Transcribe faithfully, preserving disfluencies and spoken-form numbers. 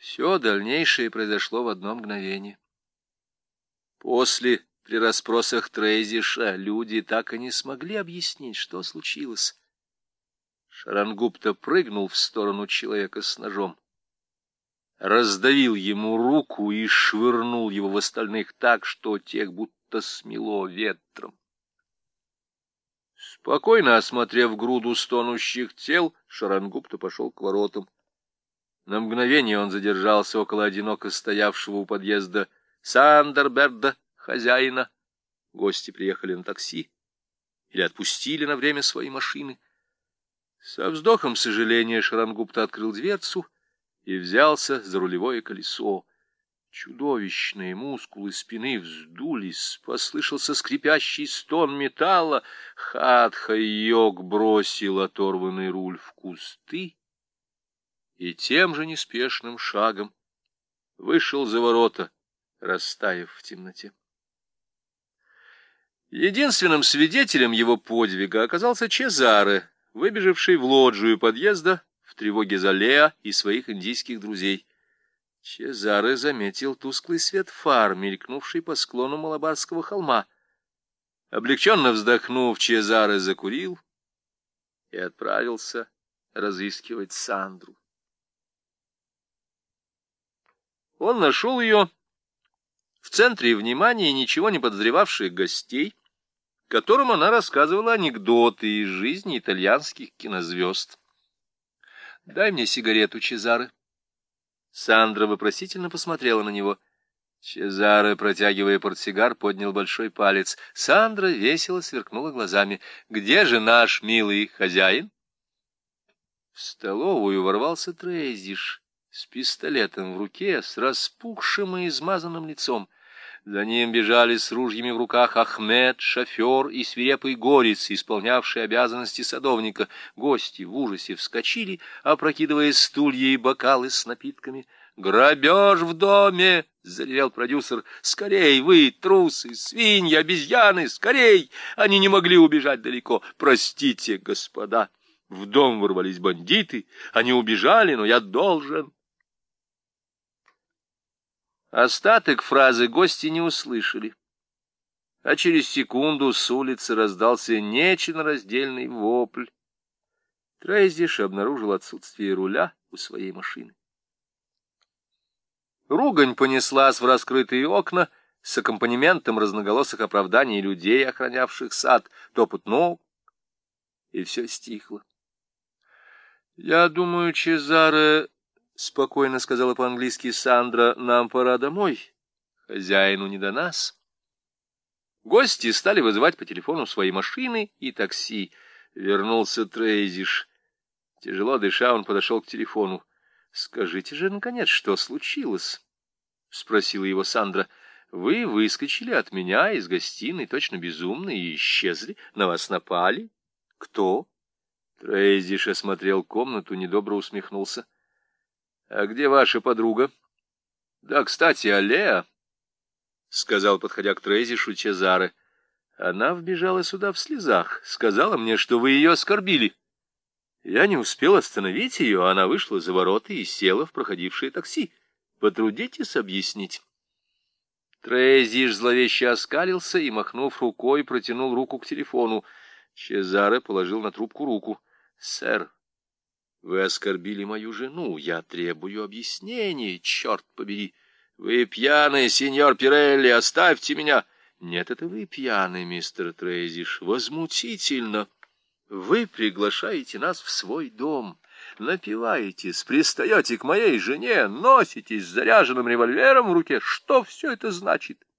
Все дальнейшее произошло в одно мгновение. После, при расспросах Трейзиша, люди так и не смогли объяснить, что случилось. Шарангупта прыгнул в сторону человека с ножом, раздавил ему руку и швырнул его в остальных так, что тех будто смело ветром. Спокойно осмотрев груду стонущих тел, Шарангупта пошел к воротам. На мгновение он задержался около одиноко стоявшего у подъезда Сандерберда, хозяина. Гости приехали на такси или отпустили на время свои машины. Со вздохом сожаления Шарангупта открыл дверцу и взялся за рулевое колесо. Чудовищные мускулы спины вздулись, послышался скрипящий стон металла. Хатха-йог бросил оторванный руль в кусты и тем же неспешным шагом вышел за ворота, растаяв в темноте. Единственным свидетелем его подвига оказался Чезаре, выбежавший в лоджию подъезда в тревоге за Леа и своих индийских друзей. Чезаре заметил тусклый свет фар, мелькнувший по склону Малабарского холма. Облегченно вздохнув, Чезаре закурил и отправился разыскивать Сандру. Он нашел ее в центре внимания ничего не подозревавших гостей, которым она рассказывала анекдоты из жизни итальянских кинозвезд. «Дай мне сигарету, Чезаре». Сандра вопросительно посмотрела на него. Чезаре, протягивая портсигар, поднял большой палец. Сандра весело сверкнула глазами. «Где же наш милый хозяин?» В столовую ворвался Трейзиш с пистолетом в руке, с распухшим и измазанным лицом. За ним бежали с ружьями в руках Ахмед, шофер и свирепый горец, исполнявший обязанности садовника. Гости в ужасе вскочили, опрокидывая стулья и бокалы с напитками. «Грабеж в доме!» — заревел продюсер. «Скорей, вы, трусы, свиньи, обезьяны, скорей! Они не могли убежать далеко. Простите, господа, в дом ворвались бандиты, они убежали, но я должен...» Остаток фразы гости не услышали, а через секунду с улицы раздался нечленораздельный вопль. Трейзиш обнаружил отсутствие руля у своей машины. Ругань понеслась в раскрытые окна с аккомпанементом разноголосых оправданий людей, охранявших сад, топот ног, и все стихло. «Я думаю, Чезаре, — спокойно сказала по-английски Сандра, — нам пора домой. Хозяину не до нас». Гости стали вызывать по телефону свои машины и такси. Вернулся Трейзиш. Тяжело дыша, он подошел к телефону. — Скажите же, наконец, что случилось? — спросила его Сандра. — Вы выскочили от меня из гостиной, точно безумные, и исчезли. На вас напали. — Кто? Трейзиш осмотрел комнату, недобро усмехнулся. — А где ваша подруга? — Да, кстати, а Леа, — сказал, подходя к Трейзишу, Чезаре. — Она вбежала сюда в слезах, сказала мне, что вы ее оскорбили. Я не успел остановить ее, она вышла за ворота и села в проходившее такси. Потрудитесь объяснить. Трейзиш зловеще оскалился и, махнув рукой, протянул руку к телефону. Чезаре положил на трубку руку. — Сэр, вы оскорбили мою жену. Я требую объяснений, черт побери. Вы пьяный, сеньор Пирелли, оставьте меня. Нет, это вы пьяный, мистер Трейзиш. Возмутительно. Вы приглашаете нас в свой дом, напиваетесь, пристаете к моей жене, носитесь с заряженным револьвером в руке. Что все это значит?